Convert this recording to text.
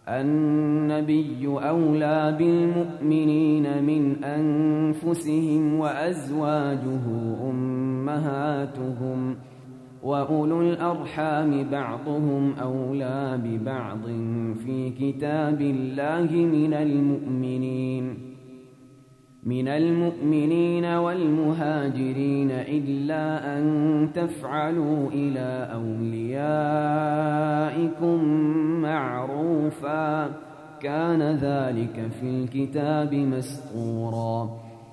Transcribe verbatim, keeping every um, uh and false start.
النبي أولى بالمؤمنين من أنفسهم وأزواجه أمهاتهم وأولو الأرحام بعضهم أولى ببعض في كتاب الله من المؤمنين من المؤمنين والمهاجرين إلا أن تفعلوا إلى أوليائكم معروفا كان ذلك في الكتاب مسطورا